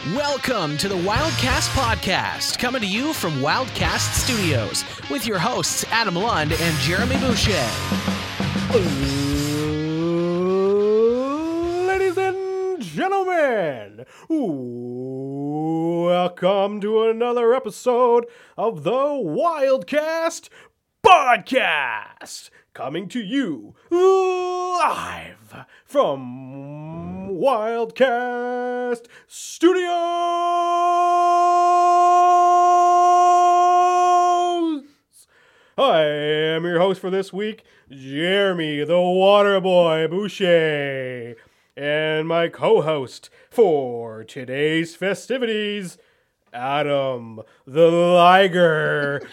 Welcome to the Wildcast Podcast, coming to you from Wildcast Studios, with your hosts Adam Lund and Jeremy Boucher. Ladies and gentlemen, welcome to another episode of the Wildcast Podcast, coming to you live from Wildcast Studios. I am your host for this week, Jeremy the Waterboy Boucher, and my co-host for today's festivities, Adam the Liger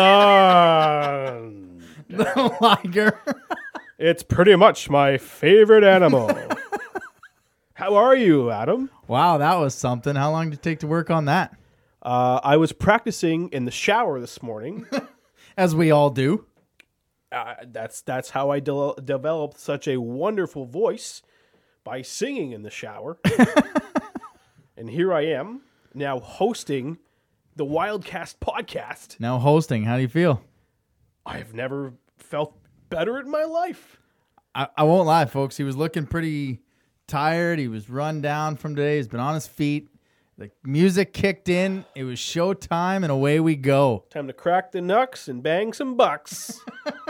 Lund. The liger. It's pretty much my favorite animal. How are you, Adam? Wow, that was something. How long did it take to work on that? I was practicing in the shower this morning. As we all do. That's how I developed such a wonderful voice, by singing in the shower. And here I am, now hosting the Wildcast Podcast. Now hosting. How do you feel? I have never felt better in my life. I won't lie, folks. He was looking pretty tired. He was run down from today. He's been on his feet. The music kicked in. It was showtime, and away we go. Time to crack the knucks and bang some bucks.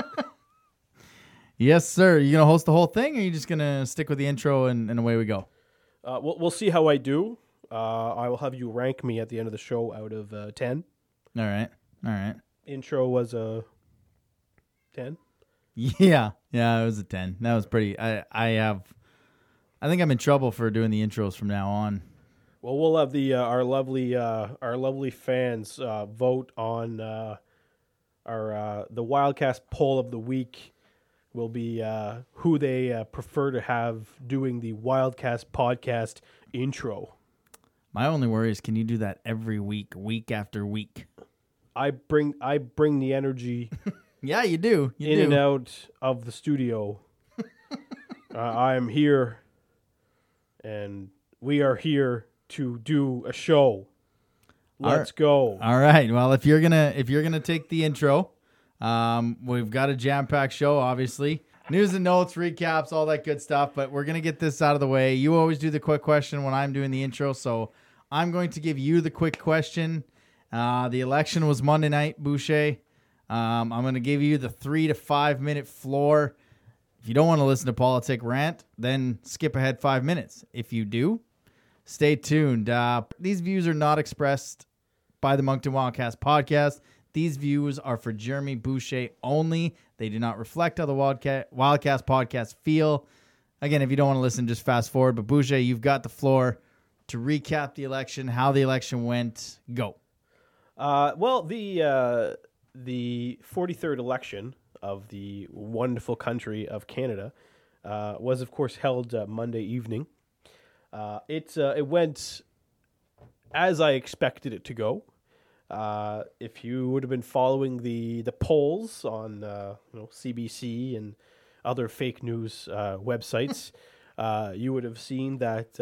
Yes, sir. You going to host the whole thing, or are you just going to stick with the intro and away we go? We'll see how I do. I will have you rank me at the end of the show out of 10. All right. Intro was a 10. Yeah, it was a 10. That was pretty. I think I'm in trouble for doing the intros from now on. Well, we'll have the our lovely fans vote on the Wildcast poll of the week. Will be who they prefer to have doing the Wildcast Podcast intro. My only worry is, can you do that every week after week? I bring the energy. Yeah, you do. You in do. and out of the studio. I am here, and we are here to do a show. Let's go. All right. Well, if you're gonna take the intro, we've got a jam-packed show, obviously. News and notes, recaps, all that good stuff. But we're gonna get this out of the way. You always do the quick question when I'm doing the intro, so I'm going to give you the quick question. The election was Monday night, Boucher. I'm going to give you the 3 to 5 minute floor. If you don't want to listen to politic rant, then skip ahead 5 minutes. If you do, stay tuned. These views are not expressed by the Moncton Wildcast Podcast. These views are for Jeremy Boucher only. They do not reflect how the Wildcast Podcast feel. Again, if you don't want to listen, just fast forward. But Boucher, you've got the floor to recap the election, how the election went. Go. Well, the 43rd election of the wonderful country of Canada was, of course, held Monday evening. It went as I expected it to go. If you would have been following the polls on CBC and other fake news websites, you would have seen that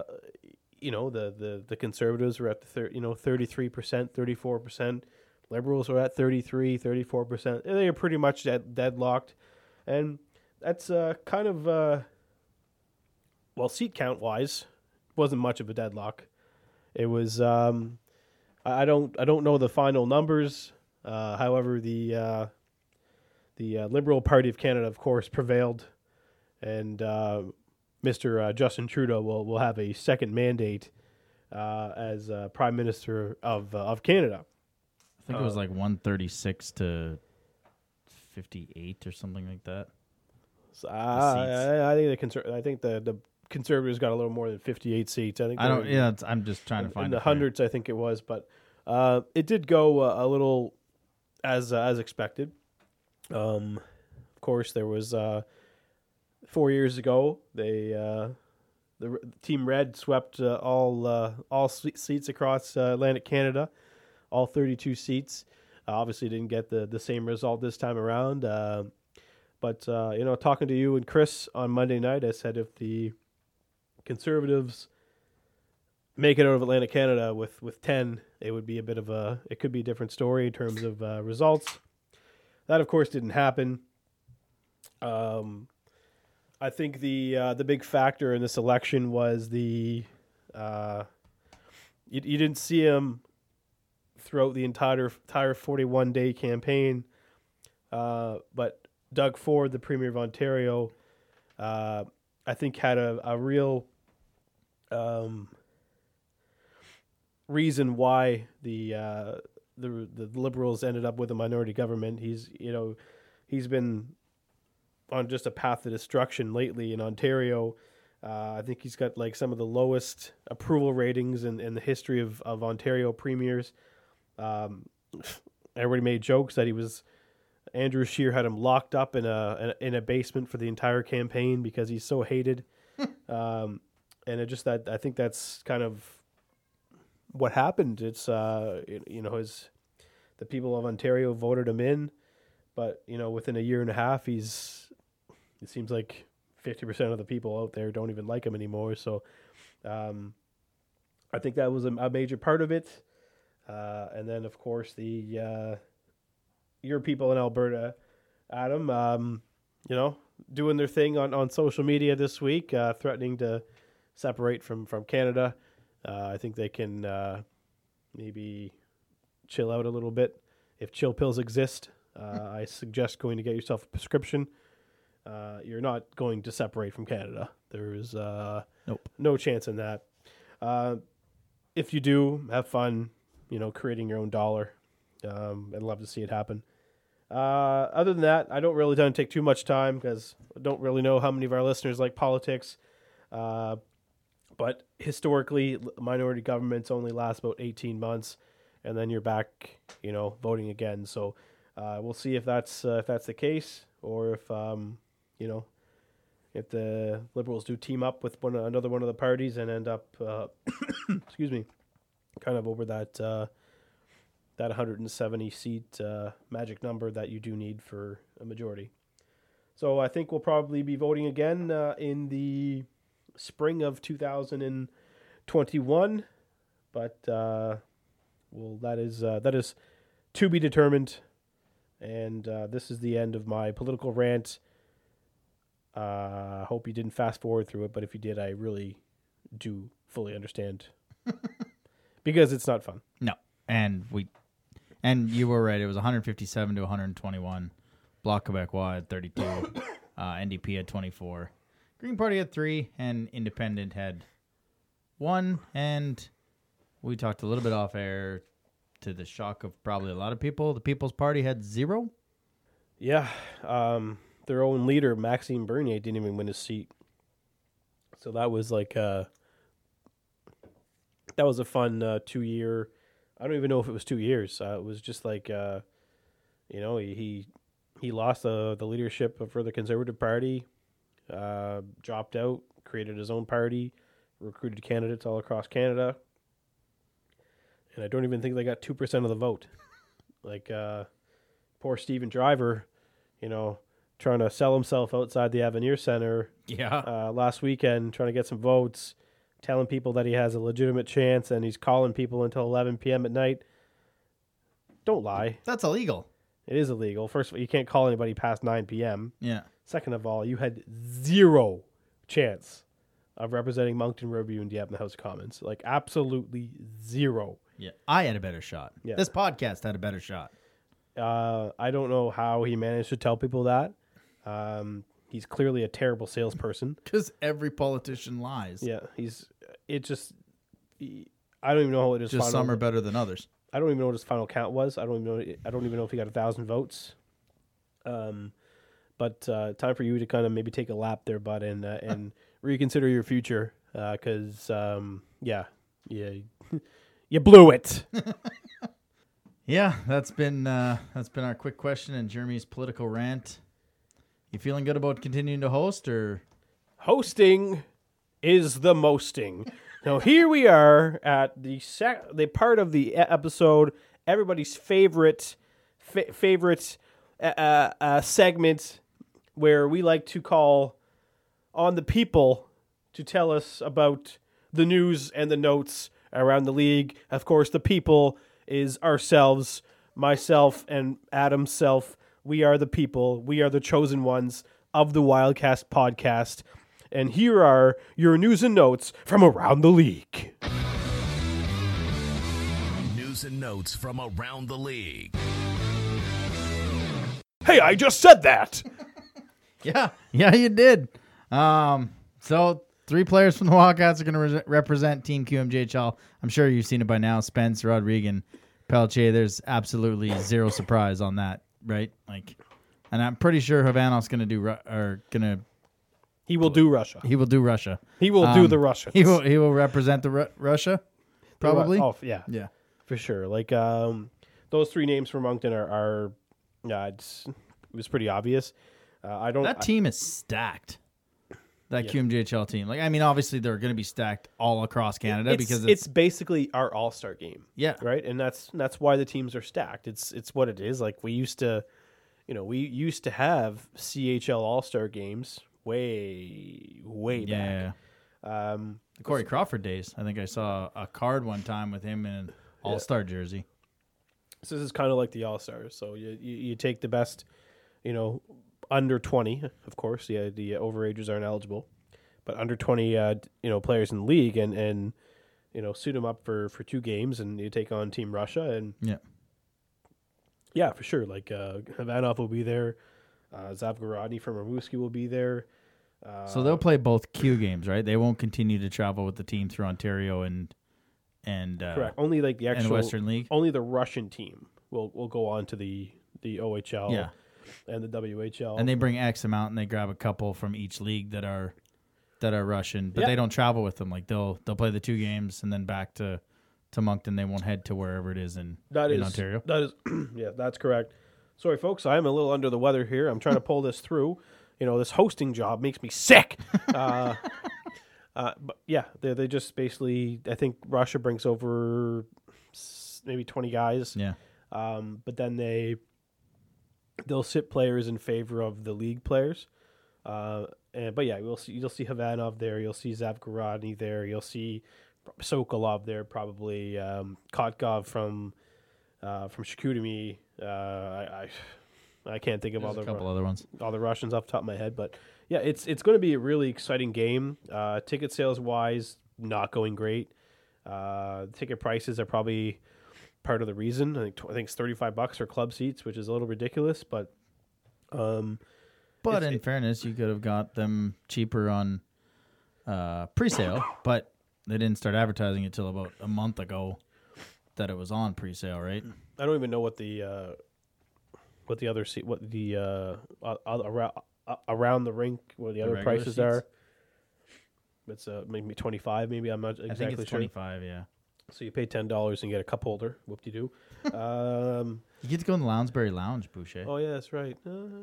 the Conservatives were at 33%, 34%. Liberals are at 33, 34%. They are pretty much deadlocked. And that's kind of, seat count-wise, wasn't much of a deadlock. It was, I don't know the final numbers. However, the Liberal Party of Canada, of course, prevailed. And Mr. Justin Trudeau will have a second mandate as Prime Minister of Canada. I think it was like 136 to 58 or something like that. So I think the Conservatives got a little more than 58 seats. I'm just trying to find in the hundreds. I think it was, but it did go a little as expected. Of course, there was 4 years ago. The Team Red swept all seats across Atlantic Canada. All 32 seats. Obviously didn't get the same result this time around. But talking to you and Chris on Monday night, I said if the Conservatives make it out of Atlantic Canada with 10, it would be it could be a different story in terms of results. That, of course, didn't happen. I think the big factor in this election was you didn't see him throughout the entire 41-day campaign, but Doug Ford, the Premier of Ontario, I think had a real reason why the Liberals ended up with a minority government. He's been on just a path to destruction lately in Ontario. I think he's got like some of the lowest approval ratings in the history of Ontario premiers. Everybody made jokes that Andrew Scheer had him locked up in a basement for the entire campaign because he's so hated. And I think that's kind of what happened. It's the people of Ontario voted him in, but within a year and a half, it seems like 50% of the people out there don't even like him anymore. So I think that was a major part of it. And then, of course, your people in Alberta, Adam, doing their thing on social media this week, threatening to separate from Canada. I think they can maybe chill out a little bit. If chill pills exist, I suggest going to get yourself a prescription. You're not going to separate from Canada. There is no chance in that. If you do, have fun, creating your own dollar. I'd love to see it happen. Other than that, I don't really want to take too much time because I don't really know how many of our listeners like politics. But historically, minority governments only last about 18 months, and then you're back, voting again. So we'll see if that's the case, or if if the Liberals do team up with another one of the parties and end up, excuse me, kind of over that 170 seat magic number that you do need for a majority. So I think we'll probably be voting again in the spring of 2021, but that is to be determined. And this is the end of my political rant. I hope you didn't fast forward through it, but if you did, I really do fully understand because it's not fun. No, and you were right. It was 157 to 121. Bloc Québécois had 32. NDP had 24. Green Party had 3, and Independent had 1. And we talked a little bit off air, to the shock of probably a lot of people. The People's Party had 0. Yeah, their own leader, Maxime Bernier, didn't even win his seat. So that was like that was a fun 2-year. I don't even know if it was 2 years. It was just like he lost the leadership for the Conservative Party, dropped out, created his own party, recruited candidates all across Canada, and I don't even think they got 2% of the vote. Like poor Stephen Driver, trying to sell himself outside the Avenir Center. Yeah. Last weekend, trying to get some votes, telling people that he has a legitimate chance, and he's calling people until 11 p.m. at night. Don't lie. That's illegal. It is illegal. First of all, you can't call anybody past 9 p.m. Yeah. Second of all, you had 0 chance of representing Moncton Riverview and Dieppe in the House of Commons. Like, absolutely 0. Yeah. I had a better shot. Yeah. This podcast had a better shot. I don't know how he managed to tell people that. He's clearly a terrible salesperson. Because every politician lies. Yeah, I don't even know how it is. Just some are better than others. I don't even know what his final count was. I don't even know if he got 1,000 votes. But time for you to kind of maybe take a lap there, bud, and reconsider your future. Because you blew it. Yeah, that's been our quick question and Jeremy's political rant. You feeling good about continuing to host, or hosting is the mosting? Now here we are at the part of the episode, everybody's favorite segment, where we like to call on the people to tell us about the news and the notes around the league. Of course, the people is ourselves, myself and Adam's self. We are the people. We are the chosen ones of the Wildcast podcast. And here are your news and notes from around the league. News and notes from around the league. Hey, I just said that. Yeah, you did. So 3 players from the Wildcats are going to represent Team QMJHL. I'm sure you've seen it by now. Spence, Rodriguez, Pelche. There's absolutely zero surprise on that, right? And I'm pretty sure Havanov's going to do He will do Russia. He will do Russia. He will do the Russians. He will represent the Russia, probably. Oh, yeah. Yeah. For sure. Those 3 names for Moncton are it was pretty obvious. That team is stacked. That QMJHL team. Obviously they're going to be stacked all across Canada because it's basically our all-star game. Yeah. Right? And that's why the teams are stacked. It's what it is. We used to have CHL all-star games way back. Yeah. The Corey Crawford days. I think I saw a card one time with him in an all-star jersey. So this is kind of like the all-stars. So you take the best, under 20, of course. The overages aren't eligible, but under 20, players in the league, and suit them up for 2 games, and you take on Team Russia, and for sure. Havanov will be there, Zavgorodny from Rimouski will be there. So they'll play both Q games, right? They won't continue to travel with the team through Ontario and correct. Only the actual and Western League. Only the Russian team will go on to the OHL. Yeah. And the WHL, and they bring X amount, and they grab a couple from each league that are Russian, but they don't travel with them. They'll play the 2 games and then back to Moncton. They won't head to wherever it is in Ontario. That is, yeah, that's correct. Sorry, folks, I'm a little under the weather here. I'm trying to pull this through. This hosting job makes me sick. But yeah, they just basically. I think Russia brings over maybe 20 guys. Yeah. But then they'll sit players in favor of the league players. But yeah, you'll see Havanov there. You'll see Zavgorodny there. You'll see Sokolov there. Probably Kotkov from Shkoudimi. I can't think of There's a couple other ones. All the Russians off the top of my head, but yeah, it's going to be a really exciting game. Ticket sales wise, not going great. Ticket prices are probably part of the reason. I think it's $35 for club seats, which is a little ridiculous, but in fairness, you could have got them cheaper on pre-sale, but they didn't start advertising it till about a month ago that it was on pre-sale, right? I don't even know what the around the rink what the other prices seats are. It's maybe 25, maybe I'm not exactly sure. I think it's 25, yeah. So you pay $10 and get a cup holder. Whoop-de-doo. You get to go in the Lounsbury Lounge, Boucher. Oh, yeah, that's right.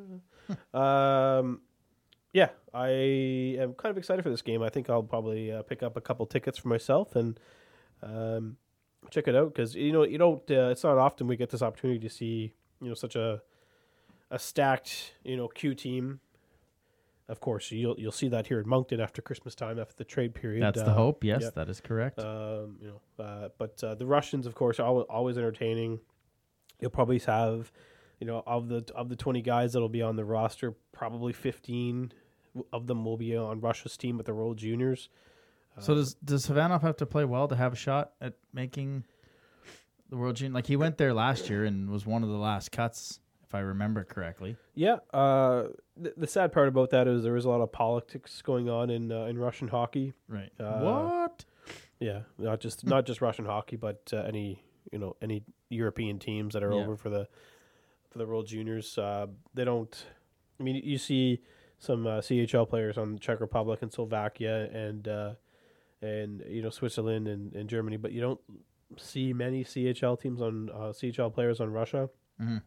Yeah, I am kind of excited for this game. I think I'll probably pick up a couple tickets for myself and check it out because you don't. It's not often we get this opportunity to see such a stacked Q team. Of course, you'll see that here in Moncton after Christmas time, after the trade period. That's the hope. Yes, that is correct. But the Russians, of course, are always entertaining. You'll probably have, of the 20 guys that'll be on the roster, probably 15 of them will be on Russia's team with the World Juniors. So does Havanov have to play well to have a shot at making the World Junior? He went there last year and was one of the last cuts, if I remember correctly. Yeah. The sad part about that is there is a lot of politics going on in Russian hockey. Right. What? Yeah, not just Russian hockey, but any European teams that are over for the World Juniors. They don't. I mean, you see some CHL players on the Czech Republic and Slovakia and Switzerland and Germany, but you don't see many CHL teams on CHL players on Russia. Mm-hmm.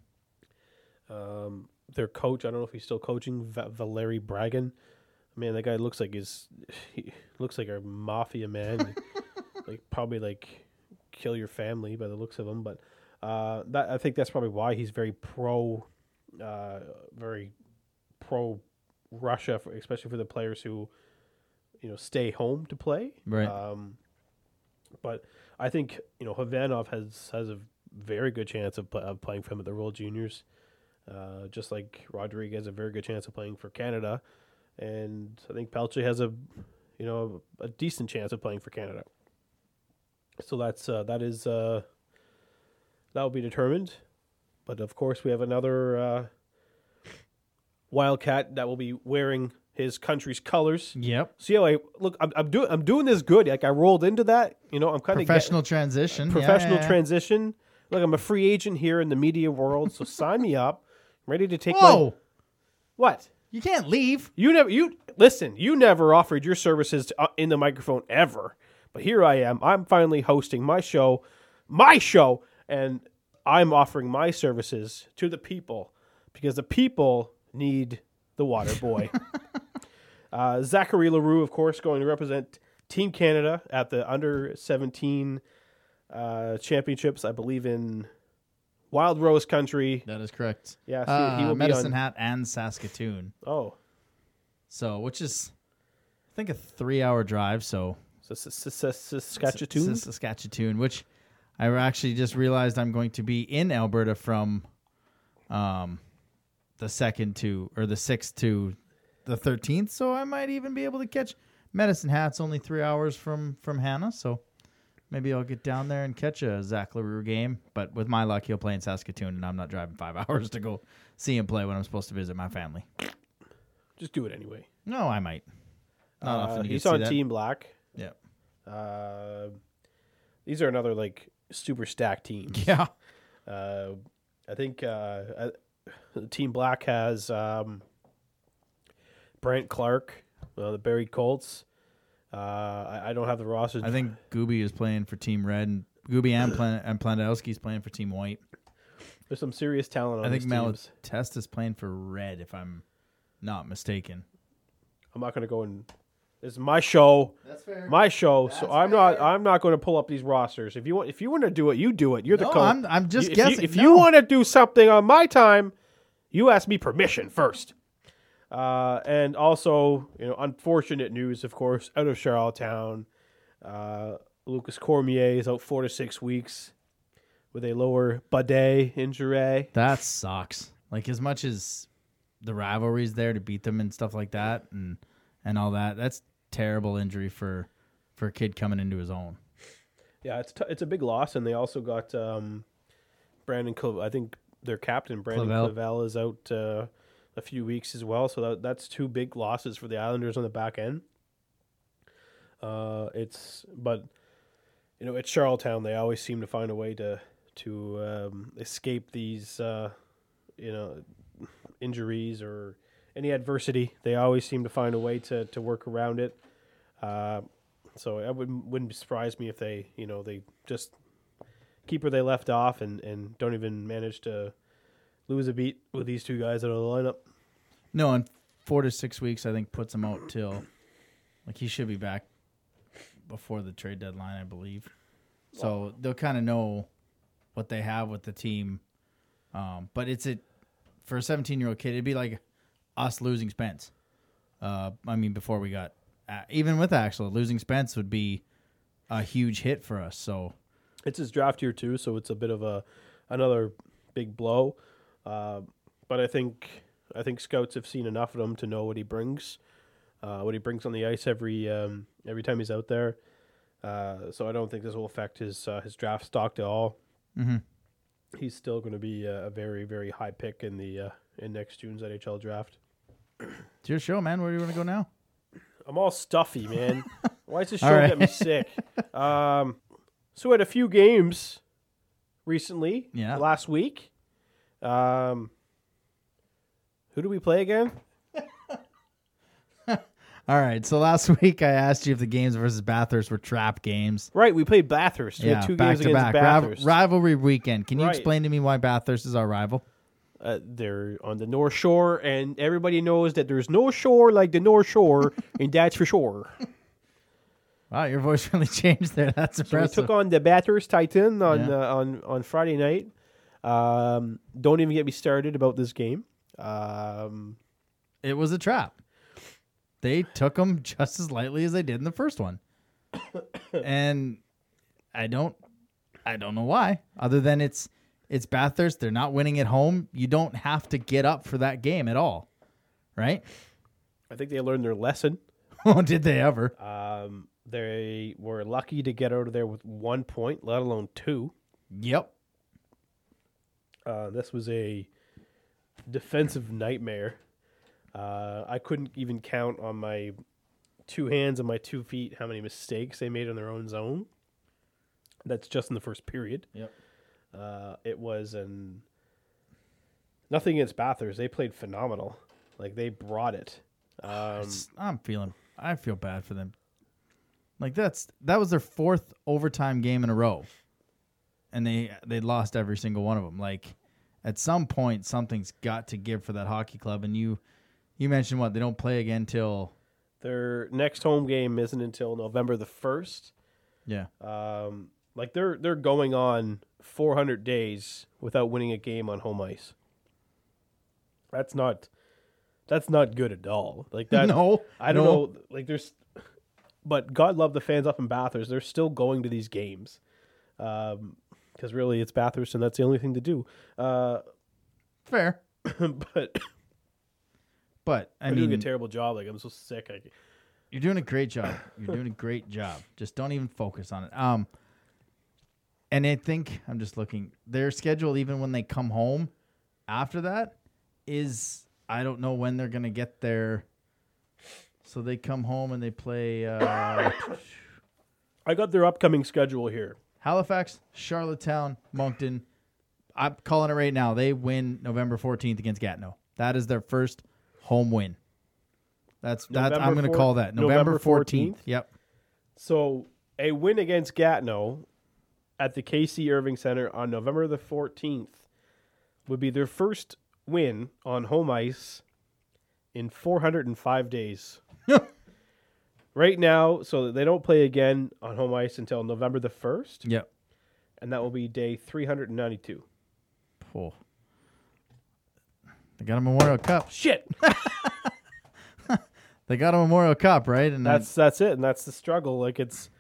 Their coach, I don't know if he's still coaching, Valery Bragin. Man, that guy looks like a mafia man. probably kill your family by the looks of him. But I think that's probably why he's very pro Russia, especially for the players who stay home to play. Right. But I think Havanov has a very good chance of playing for him at the World Juniors, just like Rodriguez has a very good chance of playing for Canada, and I think Pelche has a decent chance of playing for Canada. So that will be determined. But of course, we have another Wildcat that will be wearing his country's colors. Yep. See how I'm doing this good. Like I rolled into that. I'm kind of Professional transition. Professional Yeah. transition. Look, I'm a free agent here in the media world, so sign me up. I'm ready to take Whoa! What? You can't leave. You never offered your services in the microphone ever. But here I am. I'm finally hosting my show, and I'm offering my services to the people because the people need the water boy. Zachary Leroux, of course, going to represent Team Canada at the under-17 championships, I believe, in Wild Rose Country. That is correct. Yeah, he will Medicine be on. Hat and Saskatoon. Oh, So, which is, I think, a 3-hour drive. So, Saskatchewan. Saskatchewan, which I actually just realized I'm going to be in Alberta from the 6th to the 13th. So I might even be able to catch Medicine Hat's only 3 hours from Hannah. So maybe I'll get down there and catch a Zach Leroux game. But with my luck, he'll play in Saskatoon, and I'm not driving 5 hours to go see him play when I'm supposed to visit my family. Just do it anyway. No, I might. Not often you He's get to see on that. Team Black. Yeah. These are another super stacked teams. Yeah. I think Team Black has Brent Clark, the Buried Colts. I don't have the rosters. I think Gooby is playing for Team Red, and Gooby and Plandowski's playing for Team White. There's some serious talent on I think these teams. Malatesta is playing for Red, if I'm not mistaken. I'm not going to go and. This is my show. That's fair. My show. That's so I'm not going to pull up these rosters. If you want to do it, you do it. You're the No, coach. I'm just If guessing. If you want to do something on my time, you ask me permission first. And also, unfortunate news, of course, out of Charlottetown. Lucas Cormier is out 4 to 6 weeks with a lower body injury. That sucks. Like, as much as the rivalry's there to beat them and stuff like that and all that, that's terrible injury for a kid coming into his own. Yeah, it's a big loss, and they also got Brandon. I think their captain Brandon Clavel is out a few weeks as well. So that's 2 big losses for the Islanders on the back end. It's Charlottetown. They always seem to find a way to escape these injuries or any adversity. They always seem to find a way to work around it. So it wouldn't surprise me if they just keep where they left off and don't even manage to lose a beat with these 2 guys out of the lineup. No, in 4 to 6 weeks, I think puts him out till he should be back before the trade deadline, I believe. So they'll kind of know what they have with the team. But for a 17-year-old kid, it'd be like us losing Spence. Before we got even with Axel, losing Spence would be a huge hit for us. So it's his draft year too, so it's a bit of another big blow. But I think scouts have seen enough of him to know what he brings on the ice every time he's out there. So I don't think this will affect his draft stock at all. Mm-hmm. He's still going to be a very, very high pick in next June's NHL draft. It's your show, man. Where do you want to go now? I'm all stuffy, man. Why does this show All right. get me sick? So we had a few games recently. Yeah. Last week. Who do we play again? All right. So last week I asked you if the games versus Bathurst were trap games. Right, we played Bathurst. We had 2 back games to against back. Bathurst. Rivalry weekend. Can you Right. explain to me why Bathurst is our rival? They're on the North Shore, and everybody knows that there's no shore like the North Shore, and that's for sure. Wow, your voice really changed there. That's So we impressive. took on the Bathurst Titan on Yeah. on Friday night. Don't even get me started about this game. It was a trap. They took them just as lightly as they did in the first one. And I don't know why, other than it's Bathurst. They're not winning at home. You don't have to get up for that game at all, right? I think they learned their lesson. Oh, did they ever? They were lucky to get out of there with 1 point, let alone 2. Yep. This was a defensive nightmare. I couldn't even count on my 2 hands and my 2 feet how many mistakes they made on their own zone. That's just in the first period. Yep. It was nothing against Bathurst. They played phenomenal. Like, they brought it. I feel bad for them. Like, that was their 4th overtime game in a row, and they lost every single one of them. Like, at some point, something's got to give for that hockey club. And you mentioned what, they don't play again till their next home game isn't until November the 1st. Yeah. Like, they're going on 400 days without winning a game on home ice. That's not good at all. Like, that. No, I don't know. Like, but God love the fans up in Bathurst. They're still going to these games. Because really, it's Bathurst, and that's the only thing to do. Fair. But I I'm mean, doing a terrible job. Like, I'm so sick. You're doing a great job. You're doing a great job. Just don't even focus on it. And I think I'm just looking. Their schedule, even when they come home after that, is I don't know when they're gonna get there. So they come home and they play I got their upcoming schedule here. Halifax, Charlottetown, Moncton. I'm calling it right now. They win November 14th against Gatineau. That is their first home win. That's I'm going to call that November 14th. Yep. So a win against Gatineau at the KC Irving Center on November the 14th would be their first win on home ice in 405 days. Right now, so they don't play again on home ice until November the 1st. Yep. And that will be day 392. Oh. They got a Memorial Cup. Shit. They got a Memorial Cup, right? And that's it, and that's the struggle. Like, it's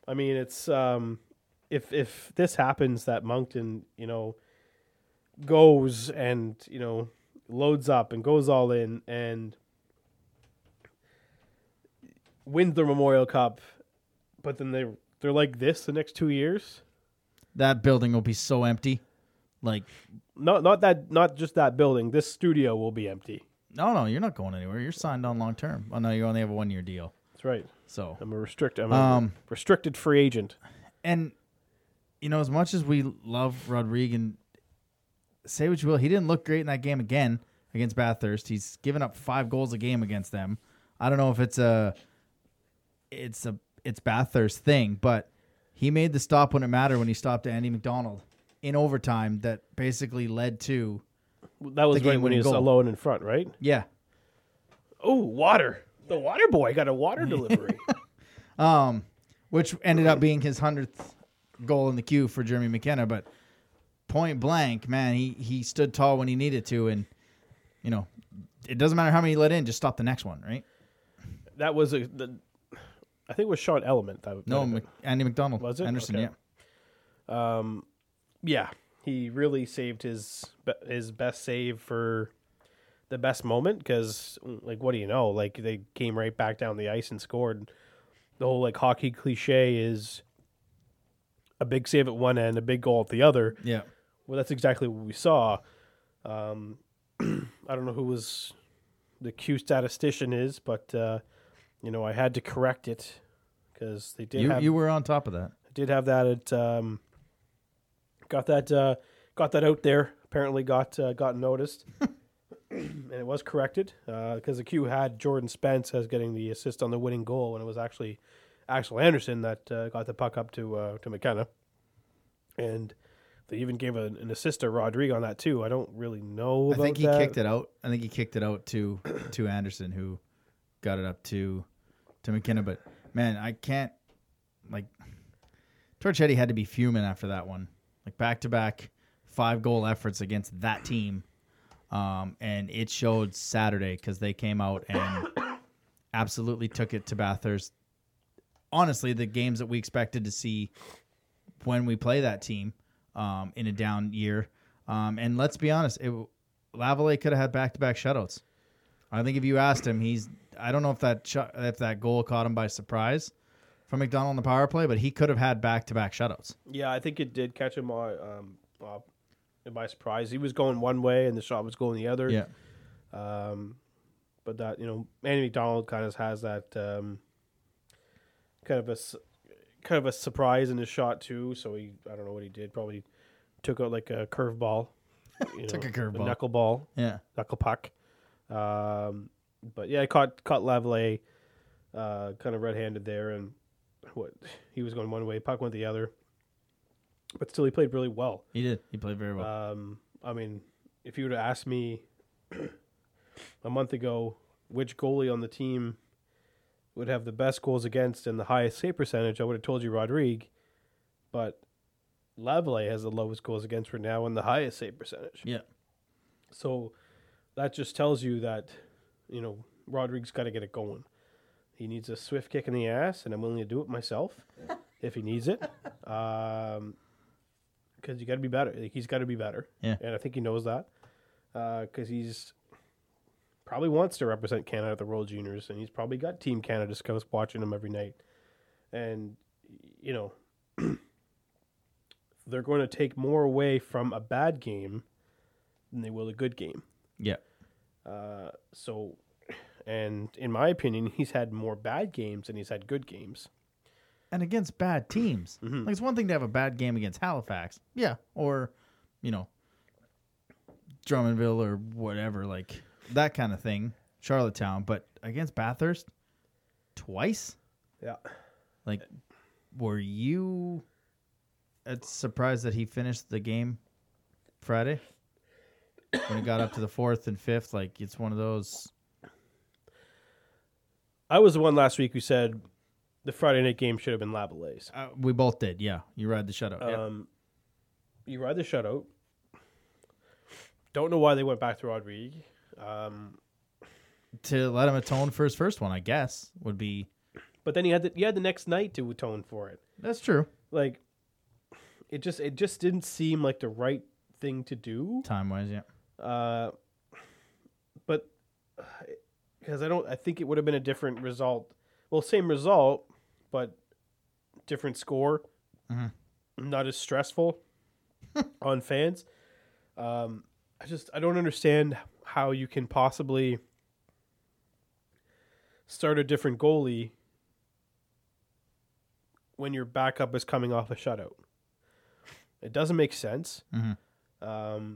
if this happens, that Moncton, goes and loads up and goes all in and wins the Memorial Cup, but then they're like this the next 2 years. That building will be so empty. Like, not just that building. This studio will be empty. No, you're not going anywhere. You're signed on long term. Oh no, you only have a 1 year deal. That's right. So I'm a restricted free agent. And as much as we love Rodriguez, say what you will, he didn't look great in that game again against Bathurst. He's given up 5 goals a game against them. I don't know if it's Bathurst thing, but he made the stop when it mattered when he stopped Andy McDonald in overtime. That basically led to. That was right when he was alone in front, right? Yeah. Oh, water. The water boy got a water delivery. Which ended up being his 100th goal in the queue for Jeremy McKenna. But point blank, man, he stood tall when he needed to. And, it doesn't matter how many he let in, just stop the next one, right? That was I think it was Sean Element. Andy McDonald. Was it? Anderson, okay. Yeah. Yeah. He really saved his best save for the best moment because, like, what do you know? Like, they came right back down the ice and scored. The whole, like, hockey cliche is a big save at one end, a big goal at the other. Yeah. Well, that's exactly what we saw. I don't know who was the Q statistician is, but, I had to correct it because they did You were on top of that. I did have that at... Got that out there. Apparently got noticed, and it was corrected because the Q had Jordan Spence as getting the assist on the winning goal, and it was actually Axel Anderson that got the puck up to McKenna, and they even gave an assist to Rodrigue on that too. I don't really know. I think he kicked it out. I think he kicked it out to Anderson, who got it up to McKenna. But man, I can't Torchetti had to be fuming after that one. Like back-to-back 5-goal efforts against that team. And it showed Saturday because they came out absolutely took it to Bathurst. Honestly, the games that we expected to see when we play that team in a down year. And let's be honest, Lavallee could have had back-to-back shutouts. I think if you asked him, I don't know if that goal caught him by surprise from McDonald on the power play, but he could have had back-to-back shutouts. Yeah, I think it did catch him by surprise. He was going one way and the shot was going the other. Yeah. But that, Andy McDonald kind of has that kind of a surprise in his shot too. So I don't know what he did. Probably took out like a curveball. Took a curveball. Knuckleball. Yeah. Knuckle puck. But yeah, I caught Lavallee kind of red-handed there, and he was going one way, puck went the other. But still, he played really well. He did. He played very well. I mean, if you were to ask me a month ago which goalie on the team would have the best goals against and the highest save percentage, I would have told you Rodrigue. But Lavallee has the lowest goals against right now and the highest save percentage. Yeah. So that just tells you that, Rodrigue's got to get it going. He needs a swift kick in the ass, and I'm willing to do it myself if he needs it. Because you got to be better. He's got to be better. Yeah. And I think he knows that. Because he's probably wants to represent Canada at the World Juniors, and he's probably got Team Canada scouts watching him every night. And, they're going to take more away from a bad game than they will a good game. Yeah. And in my opinion, he's had more bad games than he's had good games. And against bad teams. Mm-hmm. Like, it's one thing to have a bad game against Halifax. Yeah. Or, Drummondville or whatever, like that kind of thing. Charlottetown. But against Bathurst, twice? Yeah. Like, were you surprised that he finished the game Friday? When he got up to the 4th and 5th, like, it's one of those. I was the one last week who said the Friday night game should have been Lavallee's. We both did, yeah. You ride the shutout. You ride the shutout. Don't know why they went back to Rodrigue. To let him atone for his first one, I guess, would be. But then you had the next night to atone for it. That's true. Like, it just didn't seem like the right thing to do. Time-wise, yeah. But because I think it would have been a different result. Well, same result, but different score. Mm-hmm. Not as stressful on fans. I don't understand how you can possibly start a different goalie when your backup is coming off a shutout. It doesn't make sense. Mm-hmm.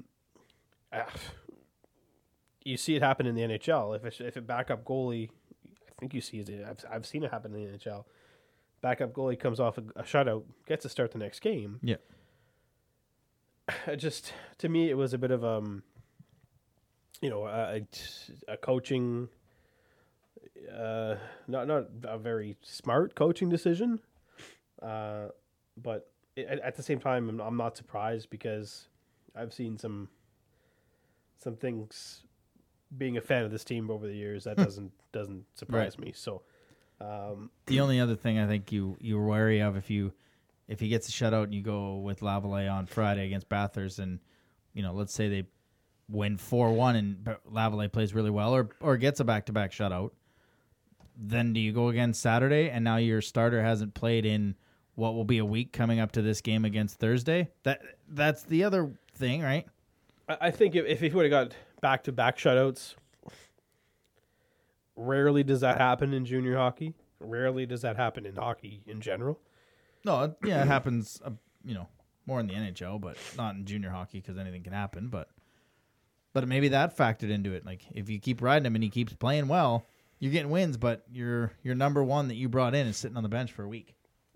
You see it happen in the NHL. If a backup goalie, I think you see it. I've seen it happen in the NHL. Backup goalie comes off a shutout, gets to start the next game. Yeah. To me, it was a bit of a coaching, not a very smart coaching decision, but at the same time, I'm not surprised because I've seen some things. Being a fan of this team over the years, that doesn't surprise me. So, the only other thing I think you were wary of if he gets a shutout and you go with Lavallee on Friday against Bathurst, and let's say they win 4-1 and Lavallee plays really well, or gets a back-to-back shutout, then do you go again Saturday and now your starter hasn't played in what will be a week coming up to this game against Thursday? That's the other thing, right? I think if he would have got back-to-back shutouts, rarely does that happen in junior hockey. Rarely does that happen in hockey in general. No, yeah, it happens, more in the NHL, but not in junior hockey because anything can happen. But maybe that factored into it. Like, if you keep riding him and he keeps playing well, you're getting wins, but your number one that you brought in is sitting on the bench for a week.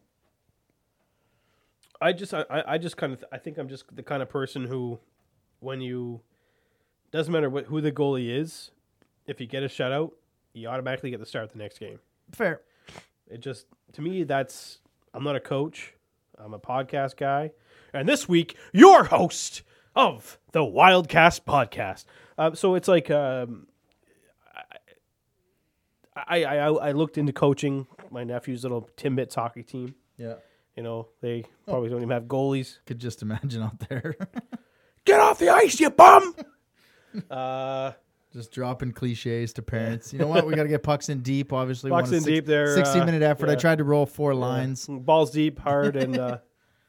I think I'm just the kind of person who, doesn't matter who the goalie is, if you get a shutout, you automatically get to start the next game. Fair. To me, I'm not a coach. I'm a podcast guy. And this week, your host of the Wildcast podcast. So it's like, I looked into coaching my nephew's little Timbits hockey team. Yeah. You know, they probably don't even have goalies. Could just imagine out there. Get off the ice, you bum! Just dropping cliches to parents. You know what? We got to get pucks in deep. Obviously, Pucks in deep there. 60-minute effort. I yeah. tried to roll 4 lines. Balls deep, hard, and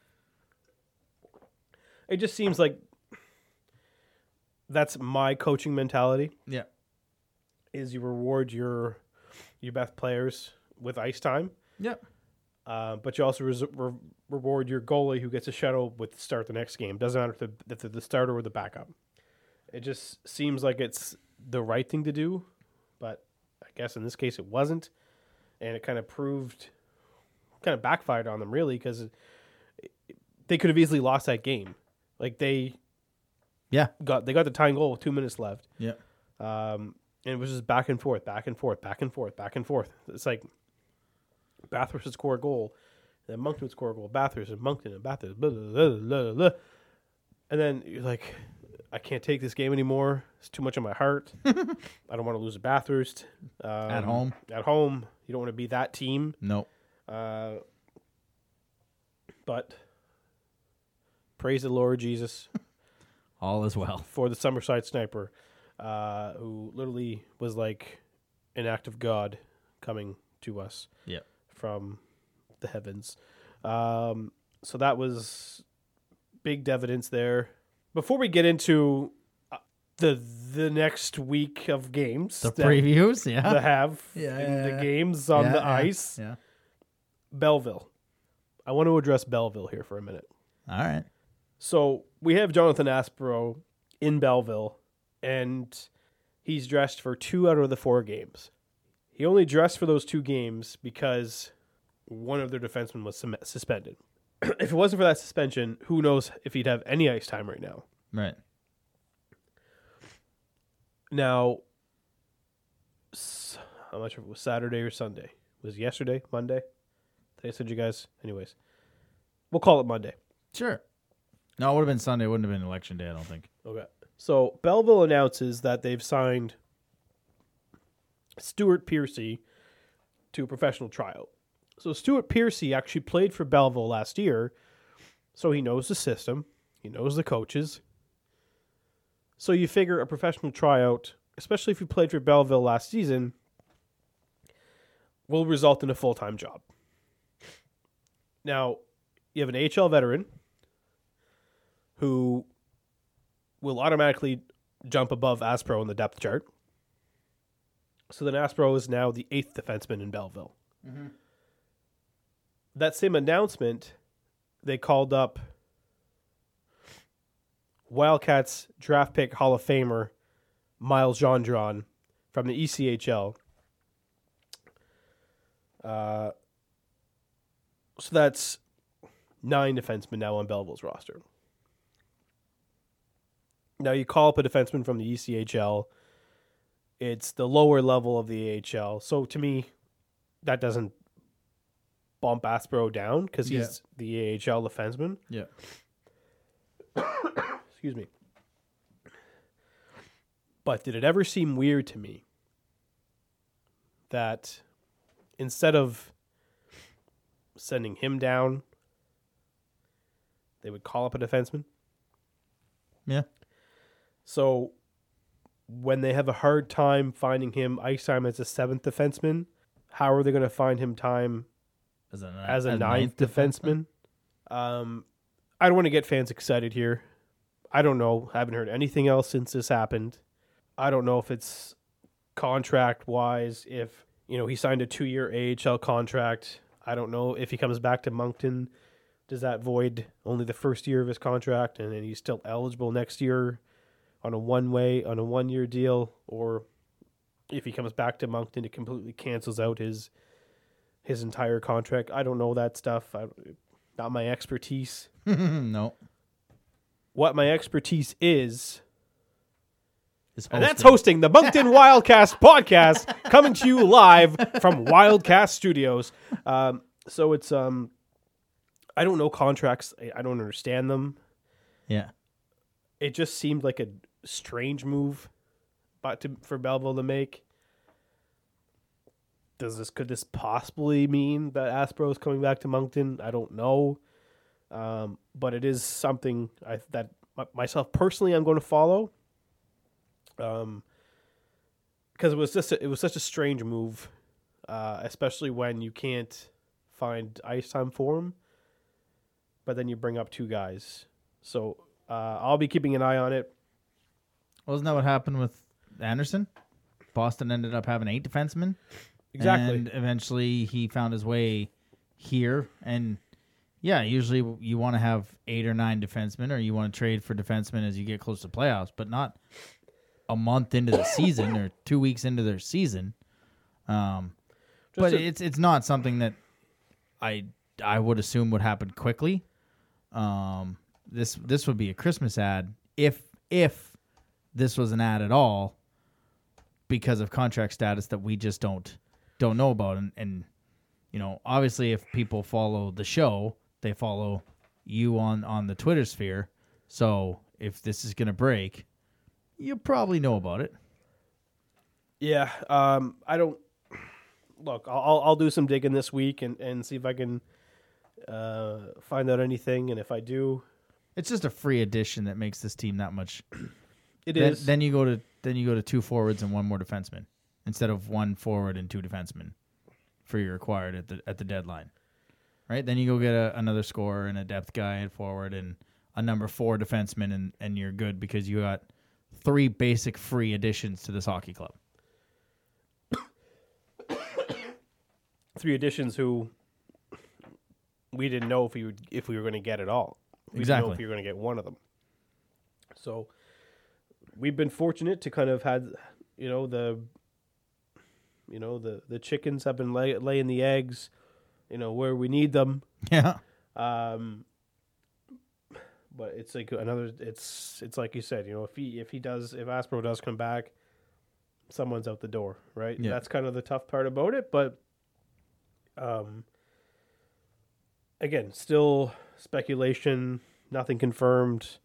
it just seems like that's my coaching mentality. Yeah. Is you reward your best players with ice time. Yeah. But you also reward your goalie who gets a shutout with the start the next game. Doesn't matter if they're the starter or the backup. It just seems like it's the right thing to do, but I guess in this case it wasn't, and it kind of backfired on them really because they could have easily lost that game. Like they got the tying goal with 2 minutes left. Yeah. And it was just back and forth. It's like Bathurst would score a goal, then Moncton would score a goal. Bathurst and Moncton and Bathurst, blah, blah, blah, blah, blah. And then you're like, I can't take this game anymore. It's too much on my heart. I don't want to lose to Bathurst. At home. At home. You don't want to be that team. No. But praise the Lord Jesus. All is well. For the Summerside Sniper, who literally was like an act of God coming to us from the heavens. So that was big evidence there. Before we get into the next week of games, The previews, the games on the ice, Belleville. I want to address Belleville here for a minute. All right. So we have Jonathan Aspro in Belleville, and he's dressed for 2 out of the 4 games. He only dressed for those 2 games because one of their defensemen was suspended. If it wasn't for that suspension, who knows if he'd have any ice time right now. Right. Now, I'm not sure if it was Saturday or Sunday. Was it yesterday? Monday? Did I send you guys? Anyways, we'll call it Monday. Sure. No, it would have been Sunday. It wouldn't have been election day, I don't think. Okay. So Belleville announces that they've signed Stuart Piercy to a professional tryout. So Stuart Piercy actually played for Belleville last year, so he knows the system. He knows the coaches. So you figure a professional tryout, especially if you played for Belleville last season, will result in a full-time job. Now, you have an AHL veteran who will automatically jump above Aspro in the depth chart. So then Aspro is now the 8th defenseman in Belleville. Mm-hmm. That same announcement, they called up Wildcats draft pick Hall of Famer Miles Gendron from the ECHL. So that's 9 defensemen now on Belleville's roster. Now you call up a defenseman from the ECHL. It's the lower level of the AHL. So to me, that doesn't bump Aspro down because he's the AHL defenseman. Yeah. Excuse me. But did it ever seem weird to me that instead of sending him down, they would call up a defenseman? Yeah. So when they have a hard time finding him ice time as a 7th defenseman, how are they going to find him time as a 9th defenseman? I don't want to get fans excited here. I don't know. I haven't heard anything else since this happened. I don't know if it's contract-wise, if he signed a 2-year AHL contract. I don't know if he comes back to Moncton. Does that void only the first year of his contract, and then he's still eligible next year on a one-year deal, or if he comes back to Moncton, it completely cancels out his entire contract. I don't know that stuff. Not my expertise. No. What my expertise is And that's hosting the Moncton Wildcast podcast, coming to you live from Wildcast Studios. So it's I don't know contracts. I don't understand them. Yeah. It just seemed like a strange move for Belleville to make. could this possibly mean that Aspro is coming back to Moncton? I don't know, but it is something that myself personally I'm going to follow. Because it was such a strange move, especially when you can't find ice time for him, but then you bring up 2 guys. So I'll be keeping an eye on it. Wasn't that what happened with Anderson? Boston ended up having 8 defensemen. Exactly. And eventually he found his way here. And yeah, usually you want to have 8 or 9 defensemen, or you want to trade for defensemen as you get close to playoffs, but not a month into the season or 2 weeks into their season. But it's not something that I would assume would happen quickly. This would be a Christmas ad if this was an ad at all, because of contract status that we just don't know about. And you know, obviously if people follow the show, they follow you on the Twitter sphere. So if this is going to break, you probably know about it. Yeah. I don't look, I'll do some digging this week and see if I can find out anything. And if I do, it's just a free addition that makes this team that much. Then you go to 2 forwards and 1 more defenseman instead of 1 forward and 2 defensemen for your acquired at the deadline, right? Then you go get another scorer and a depth guy at forward and a number 4 defenseman, and you're good because you got 3 basic free additions to this hockey club. 3 additions who we didn't know if we were going to get at all. We didn't know if we were going to get one of them. So we've been fortunate to kind of had, the chickens have been laying the eggs, where we need them. Yeah. But it's like it's like you said, if Aspro does come back, someone's out the door, right? Yeah. That's kind of the tough part about it. But, again, still speculation, nothing confirmed.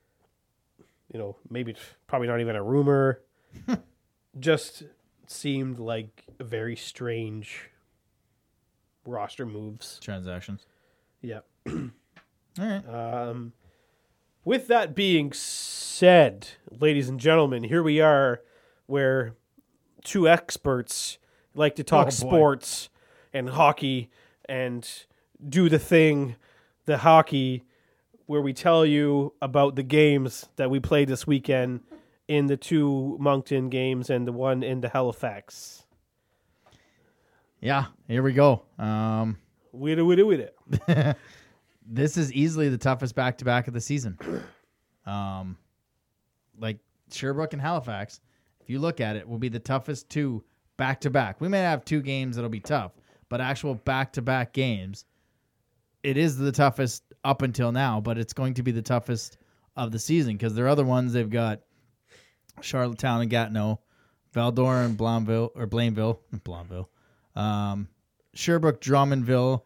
Maybe probably not even a rumor. Just seemed like a very strange roster moves. Transactions. Yeah. All right. With that being said, ladies and gentlemen, here we are where 2 experts like to talk sports and hockey and do the hockey, where we tell you about the games that we played this weekend in the 2 Moncton games and the one in the Halifax. Yeah, here we go. We do. This is easily the toughest back-to-back of the season. Like Sherbrooke and Halifax, if you look at it, will be the toughest 2 back-to-back. We may have 2 games that'll be tough, but actual back-to-back games, it is the toughest up until now, but it's going to be the toughest of the season because there are other ones. They've got Charlottetown and Gatineau, Val-d'Or and Blainville, Sherbrooke, Drummondville,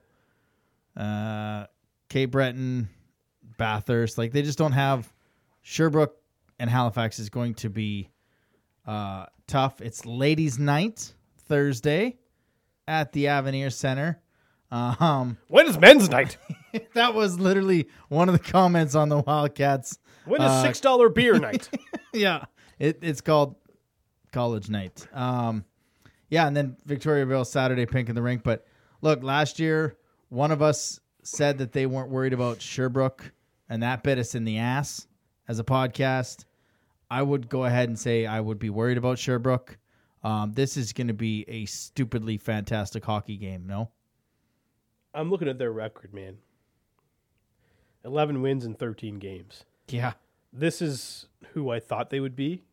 Cape Breton, Bathurst. Like, they just don't have. Sherbrooke and Halifax is going to be tough. It's ladies' night Thursday at the Avenir Center. When is men's night? That was literally one of the comments on the Wildcats. When is $6 beer night? Yeah, it's called college night. Yeah, and then Victoriaville Saturday Pink in the Rink. But look, last year one of us said that they weren't worried about Sherbrooke, and that bit us in the ass as a podcast. I would go ahead and say I would be worried about Sherbrooke. This is going to be a stupidly fantastic hockey game, no? I'm looking at their record, man. 11 wins in 13 games. Yeah. This is who I thought they would be.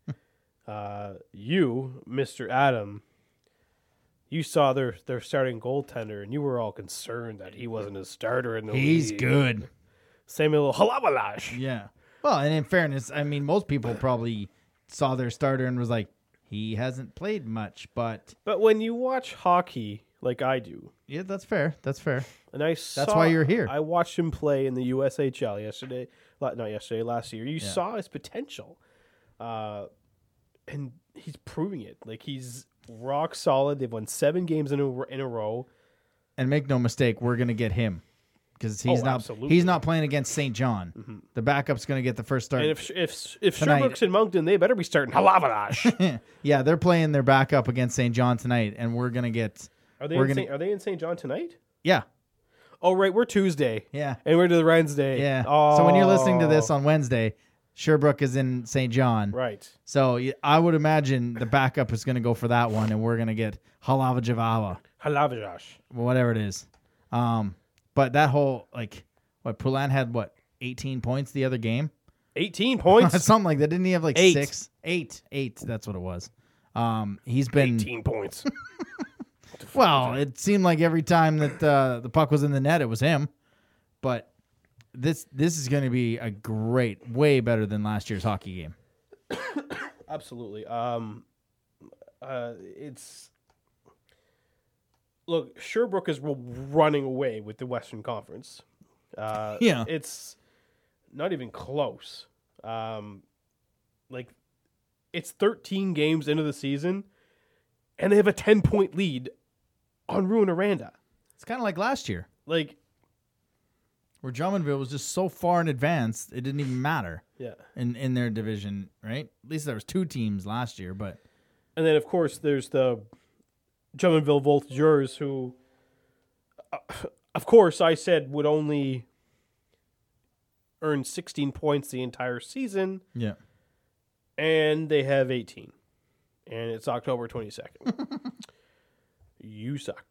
You, Mr. Adam, you saw their starting goaltender, and you were all concerned that he wasn't a starter in the league. He's good. Samuel Halawalash. Yeah. Well, and in fairness, I mean, most people probably saw their starter and was like, he hasn't played much, but... But when you watch hockey like I do... Yeah, that's fair. That's fair. And that's why you're here. I watched him play in the USHL last year. You saw his potential. And he's proving it. Like, he's rock solid. They've won 7 games in a row. And make no mistake, we're going to get him because he's absolutely. not playing against St. John. Mm-hmm. The backup's going to get the first start. And if Sherbrooke's in Moncton, they better be starting Halavadash. Yeah, they're playing their backup against St. John tonight, and we're going to get. Are they in St. John tonight? Yeah. Oh, right. We're Tuesday. Yeah. And we're to the Wednesday. Yeah. Oh. So when you're listening to this on Wednesday, Sherbrooke is in St. John. Right. So I would imagine the backup is going to go for that one, and we're going to get Halavadash. Halavadash. Whatever it is. But that whole, Poulin had, 18 points the other game? 18 points? Something like that. Didn't he have 8. 6? 8. That's what it was. He's been 18 points. Well, it seemed like every time that the puck was in the net, it was him. But this is going to be a great, way better than last year's hockey game. Absolutely. Look, Sherbrooke is running away with the Western Conference. Yeah. It's not even close. It's 13 games into the season, and they have a 10-point lead on Rouyn-Noranda. It's kind of like last year. Where Drummondville was just so far in advance, it didn't even matter. Yeah. In their division, right? At least there was 2 teams last year, but. And then, of course, there's the Drummondville Voltigeurs, who, of course, I said would only earn 16 points the entire season. Yeah. And they have 18. And it's October 22nd. You suck.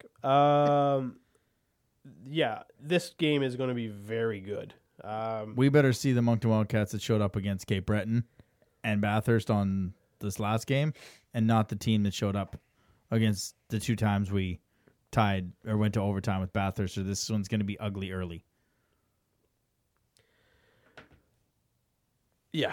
Yeah, this game is going to be very good. We better see the Moncton Wildcats that showed up against Cape Breton and Bathurst on this last game, and not the team that showed up against the 2 times we tied or went to overtime with Bathurst. Or this one's going to be ugly early. Yeah.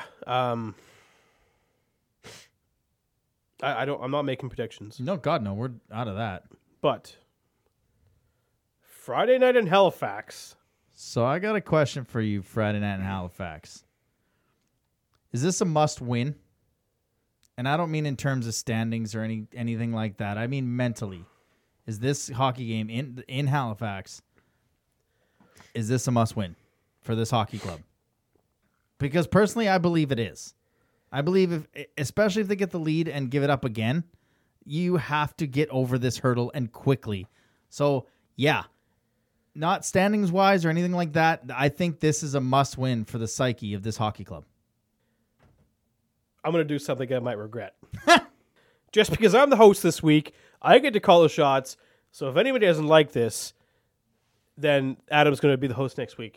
I'm not making predictions. No, God, no. We're out of that. But Friday night in Halifax. So I got a question for you, Friday night in Halifax. Is this a must-win? And I don't mean in terms of standings or anything like that. I mean mentally. Is this hockey game in Halifax, is this a must-win for this hockey club? Because personally, I believe it is. I believe, especially if they get the lead and give it up again, you have to get over this hurdle and quickly. So, yeah, not standings-wise or anything like that. I think this is a must-win for the psyche of this hockey club. I'm going to do something I might regret. Just because I'm the host this week, I get to call the shots. So if anybody doesn't like this, then Adam's going to be the host next week.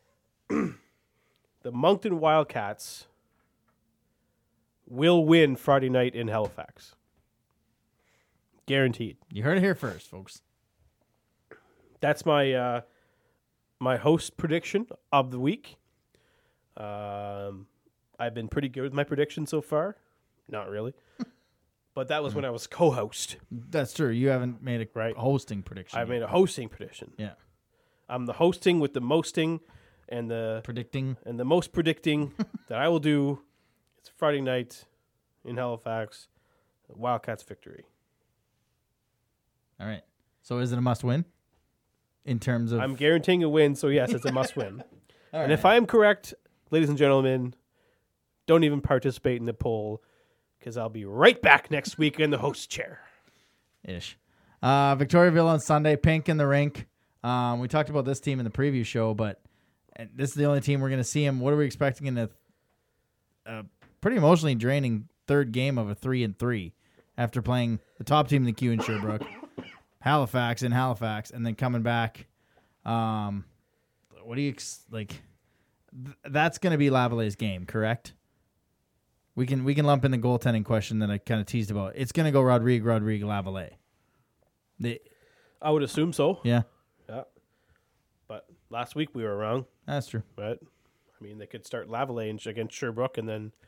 The Moncton Wildcats will win Friday night in Halifax. Guaranteed. You heard it here first, folks. That's my my host prediction of the week. I've been pretty good with my predictions so far. Not really. But that was when I was co-host. That's true. You haven't made a hosting prediction. I made a hosting prediction. Yeah. I'm the hosting with the mosting and the predicting and the most predicting that I will do. It's Friday night in Halifax. Wildcats victory. All right. So is it a must-win in terms of? I'm guaranteeing a win, so yes, it's a must-win. And right. If I am correct, ladies and gentlemen, don't even participate in the poll because I'll be right back next week in the host chair. Ish. Victoriaville on Sunday, pink in the rink. We talked about this team in the preview show, but this is the only team we're going to see them. What are we expecting in a pretty emotionally draining third game of a 3-3 after playing the top team in the queue in Sherbrooke, Halifax, and then coming back? What do you like? That's going to be Lavallee's game, correct? We can lump in the goaltending question that I kind of teased about. It's going to go Rodrigue, Lavallee. I would assume so. Yeah. Yeah. But last week we were wrong. That's true. Right? I mean, they could start Lavallee against Sherbrooke and then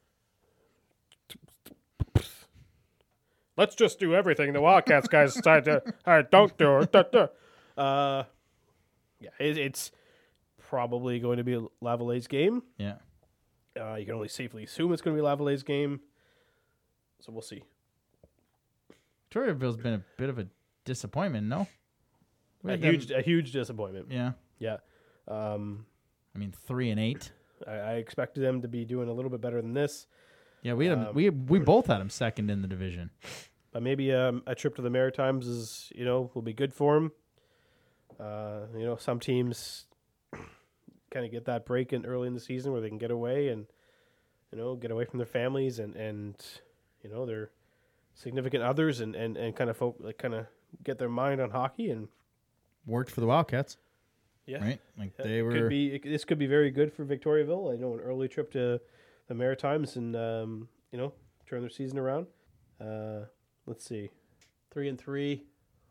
let's just do everything the Wildcats guys decide to don't do it. Yeah, it's probably going to be Lavallee's game. Yeah. You can only safely assume it's going to be Lavallee's game. So we'll see. Victoriaville's been a bit of a disappointment, no? A huge disappointment. Yeah. Yeah. I mean, 3-8. I expected them to be doing a little bit better than this. Yeah, we both had him second in the division. But maybe a trip to the Maritimes will be good for him. Some teams kind of get that break in early in the season where they can get away and, get away from their families and their significant others and kind of get their mind on hockey and worked for the Wildcats. Yeah, right. Like this could be very good for Victoriaville. I know an early trip to the Maritimes and turn their season around. Let's see, 3-3.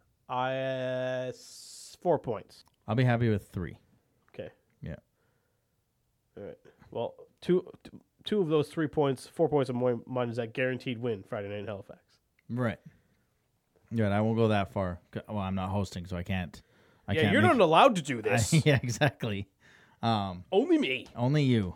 4 points. I'll be happy with 3. Okay. Yeah. All right. Well, two of those 3 points, 4 points of mine is that guaranteed win Friday night in Halifax. Right. Yeah, I won't go that far. Well, I'm not hosting, so I can't. You're not allowed to do this. Yeah, exactly. Only me. Only you.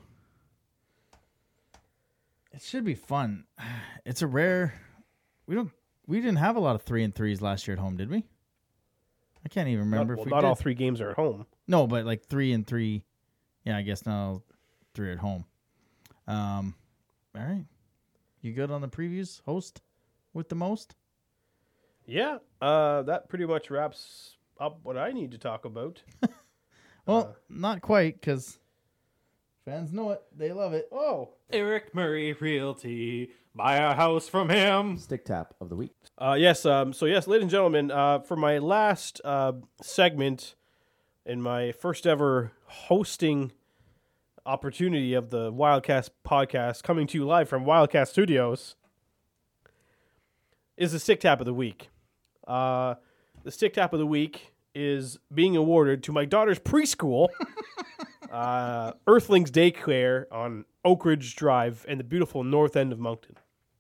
It should be fun. It's a rare. We didn't have a lot of 3-3s last year at home, did we? I can't even remember if we not did. All 3 games are at home. No, but like 3-3. Yeah, I guess now 3 at home. All right. You good on the previews? Host with the most? Yeah. That pretty much wraps up what I need to talk about. Well, not quite, because fans know it. They love it. Oh. Eric Murray Realty. Buy a house from him. Stick tap of the week. Yes. Ladies and gentlemen, for my last segment in my first ever hosting opportunity of the Wildcast podcast, coming to you live from Wildcast Studios, is the Stick Tap of the Week. The Stick Tap of the Week is being awarded to my daughter's preschool, Earthlings Daycare on Oak Ridge Drive in the beautiful north end of Moncton.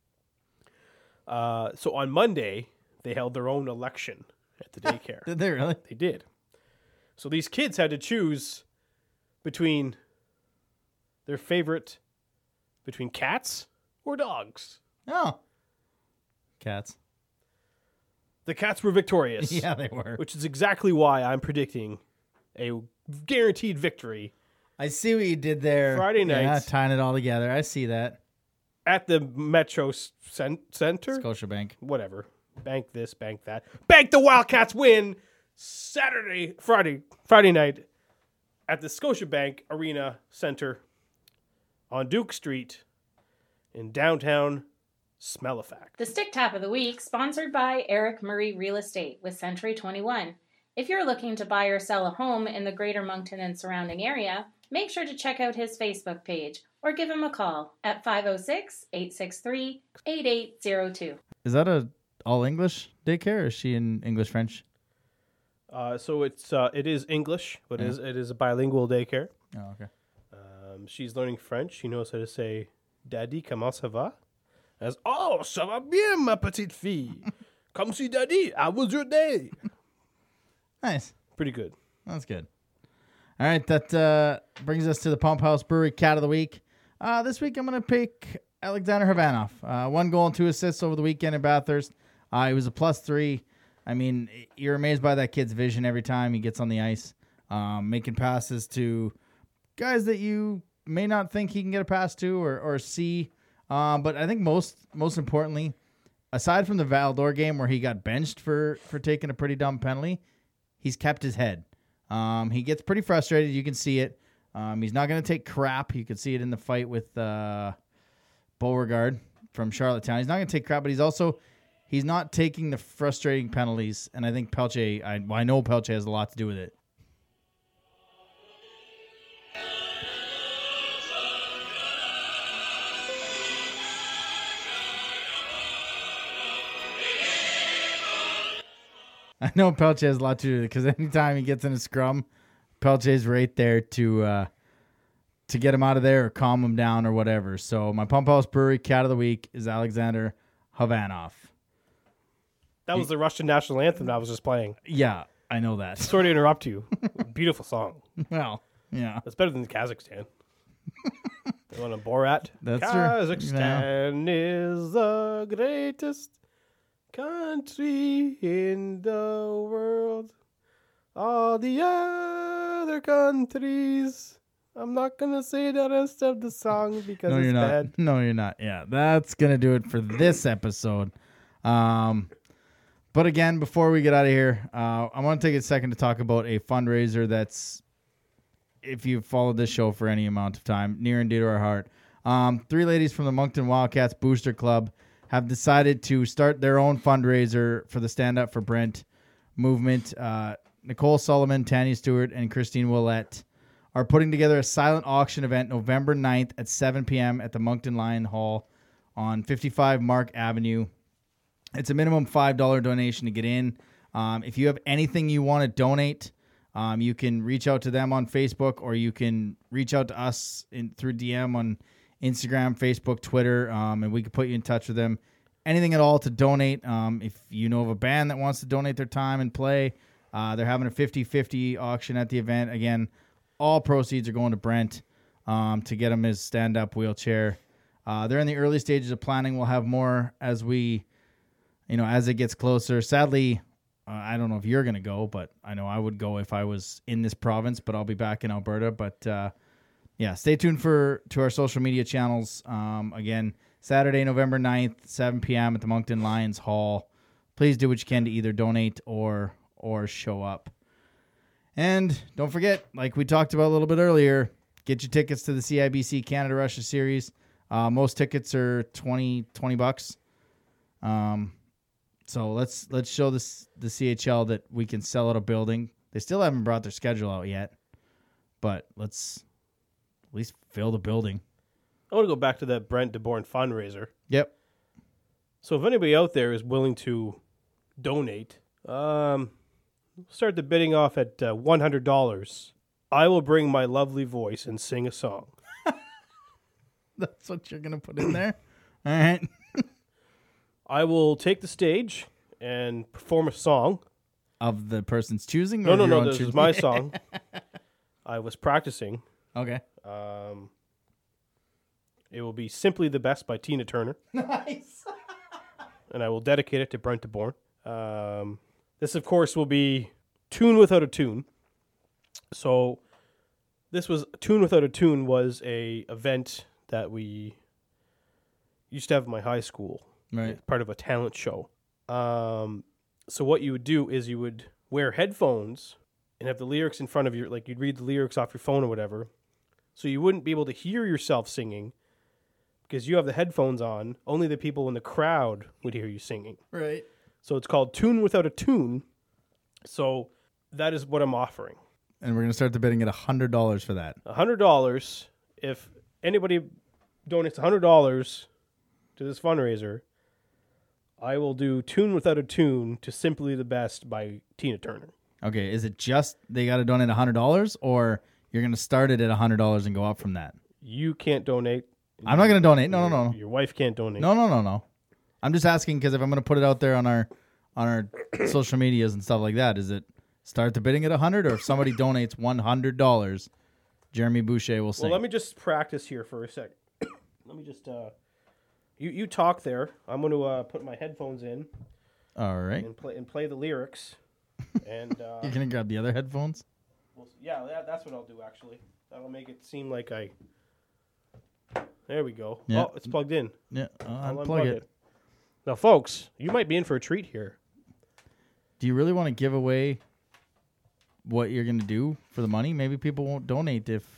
So on Monday, they held their own election at the daycare. Did they really? They did. So these kids had to choose between their favorite, between cats or dogs. Oh. Cats. The cats were victorious. Yeah, they were. Which is exactly why I'm predicting a guaranteed victory I see what you did there. Friday night. Yeah, tying it all together. I see that. at the Metro Center. Scotiabank. Whatever. Bank this, bank that. Bank the Wildcats win Friday night at the Scotiabank Arena Center on Duke Street in downtown Smellifax. The Stick Tap of the Week, sponsored by Eric Murray Real Estate with Century 21. If you're looking to buy or sell a home in the Greater Moncton and surrounding area, make sure to check out his Facebook page or give him a call at 506-863-8802. Is that a all English daycare, or is she in English French? So it is English, but it is a bilingual daycare. Oh, okay. She's learning French. She knows how to say, "Daddy, comment ça va?" As, "Oh, ça va bien, ma petite fille." Comme si, Daddy, how was your day? Nice. Pretty good. That's good. All right, that brings us to the Pump House Brewery Cat of the Week. This week I'm going to pick Alexander Havanoff. 1 goal and 2 assists over the weekend in Bathurst. He was a +3. I mean, you're amazed by that kid's vision every time he gets on the ice, making passes to guys that you may not think he can get a pass to or see. But I think most importantly, aside from the Val-d'Or game where he got benched for taking a pretty dumb penalty, he's kept his head. He gets pretty frustrated. You can see it. He's not going to take crap. You can see it in the fight with Beauregard from Charlottetown. He's not going to take crap, but he's not taking the frustrating penalties. And I think Pelche, I know Pelche has a lot to do with it. I know Pelche has a lot to do with it because anytime he gets in a scrum, Pelche's right there to get him out of there or calm him down or whatever. So my Pump House Brewery Cat of the Week is Alexander Havanoff. That was the Russian national anthem I was just playing. Yeah, I know that. Sorry to interrupt you. Beautiful song. Well, yeah. That's better than Kazakhstan. You want a Borat? That's true. Kazakhstan is the greatest country in the world. All the other countries. I'm not going to say the rest of the song because No, it's you're not. bad. No, you're not. Yeah, that's going to do it for this episode. But again, before we get out of here, I want to take a second to talk about a fundraiser that's, if you've followed this show for any amount of time, near and dear to our heart. 3 ladies from the Moncton Wildcats Booster Club have decided to start their own fundraiser for the Stand Up for Brent movement. Nicole Sullivan, Tanya Stewart, and Christine Willette are putting together a silent auction event November 9th at 7 p.m. at the Moncton Lion Hall on 55 Mark Avenue. It's a minimum $5 donation to get in. If you have anything you want to donate, you can reach out to them on Facebook, or you can reach out to us through DM on Instagram, Facebook, Twitter, and we can put you in touch with them. Anything at all to donate. If you know of a band that wants to donate their time and play, they're having a 50-50 auction at the event. Again, all proceeds are going to Brent to get him his stand-up wheelchair. They're in the early stages of planning. We'll have more as it gets closer. Sadly, I don't know if you're going to go, but I know I would go if I was in this province, but I'll be back in Alberta. But stay tuned to our social media channels. Again, Saturday, November 9th, 7 p.m. at the Moncton Lions Hall. Please do what you can to either donate or show up. And don't forget, like we talked about a little bit earlier, get your tickets to the CIBC Canada Russia Series. Most tickets are $20. So let's show the CHL that we can sell out a building. They still haven't brought their schedule out yet, but let's at least fill the building. I want to go back to that Brent DeBourne fundraiser. Yep. So if anybody out there is willing to donate, start the bidding off at $100. I will bring my lovely voice and sing a song. That's what you're going to put in there? All right. I will take the stage and perform a song. Of the person's choosing? No, or your own this choosing? is my song. I was practicing. Okay. It will be Simply the Best by Tina Turner. Nice. And I will dedicate it to Brent DeBourne. This, of course, will be Tune Without a Tune. So this was Tune Without a Tune was a event that we used to have in my high school. Right. Part of a talent show. So what you would do is you would wear headphones and have the lyrics in front of you, like you'd read the lyrics off your phone or whatever. So you wouldn't be able to hear yourself singing because you have the headphones on. Only the people in the crowd would hear you singing. Right. So it's called Tune Without a Tune. So that is what I'm offering. And we're going to start the bidding at $100 for that. $100. If anybody donates $100 to this fundraiser, I will do Tune Without a Tune to Simply the Best by Tina Turner. Okay. Is it just they got to donate $100, or you're going to start it at $100 and go up from that? You can't donate. I'm not going to donate. No. Your wife can't donate. No. I'm just asking because if I'm going to put it out there on our social medias and stuff like that, is it start the bidding at $100, or if somebody donates $100, Jeremy Boucher will sing? Well, let me just practice here for a second. Let me just you talk there. I'm going to put my headphones in. All right. And play the lyrics. And You're going to grab the other headphones? That's what I'll do actually. That'll make it seem like I. There we go. Yeah. Oh, it's plugged in. Yeah. I'll Unplug it. Now, folks, you might be in for a treat here. Do you really want to give away what you're going to do for the money? Maybe people won't donate if...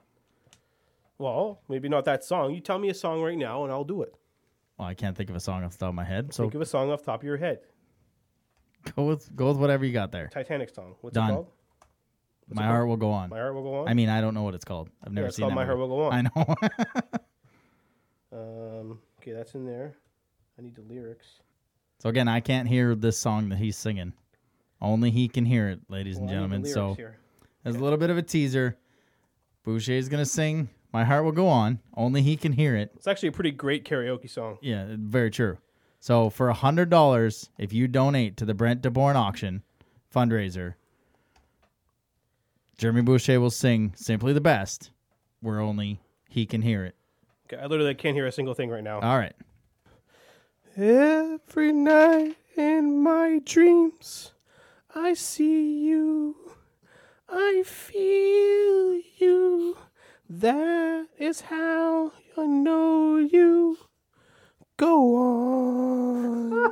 Well, maybe not that song. You tell me a song right now, and I'll do it. Well, I can't think of a song off the top of my head. So Think of a song off the top of your head. go with whatever you got there. Titanic song. What's Done. it called? My Heart Will Go On. My Heart Will Go On? I mean, I don't know what it's called. I've never it's seen called that My Heart movie. Will Go On. I know. Okay, that's in there. I need the lyrics. So again, I can't hear this song that he's singing. Only he can hear it, ladies and Well, I need the gentlemen. lyrics So here. as a little bit of a teaser, Boucher's going to sing My Heart Will Go On. Only he can hear it. It's actually a pretty great karaoke song. Yeah, very true. So for $100, if you donate to the Brent DeBourne auction fundraiser, Jeremy Boucher will sing Simply the Best, where only he can hear it. Okay, I literally can't hear a single thing right now. All right. Every night In my dreams, I see you. I feel you. That is how I know you. Go on.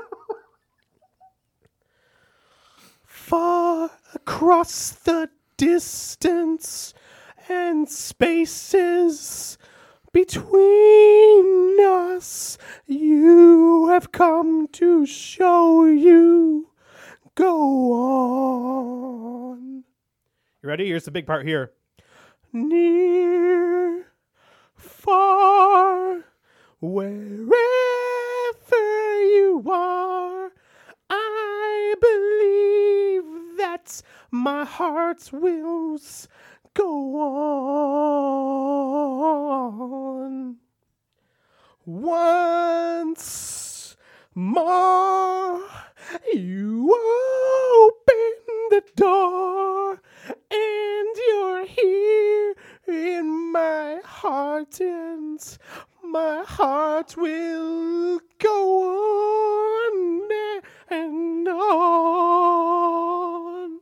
Far across the distance and spaces between us, you have come to show you. Go on. You ready? Here's the big part here. Near, far, wherever you are, I believe that my heart's wills go on. Once more, you open the door, and you're here in my heart, and my heart will go on and on.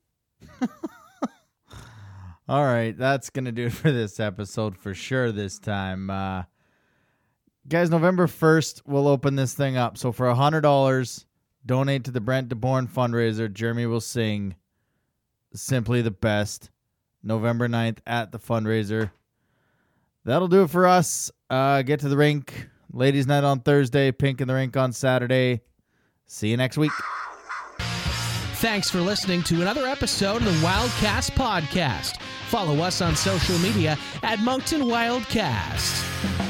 All right, that's going to do it for this episode for sure this time. Guys, November 1st, we'll open this thing up. So for $100, donate to the Brent DeBourne fundraiser. Jeremy will sing Simply the Best November 9th at the fundraiser. That'll do it for us. Get to the rink. Ladies' night on Thursday, Pink in the Rink on Saturday. See you next week. Thanks for listening to another episode of the Wildcast Podcast. Follow us on social media at Moncton Wildcast.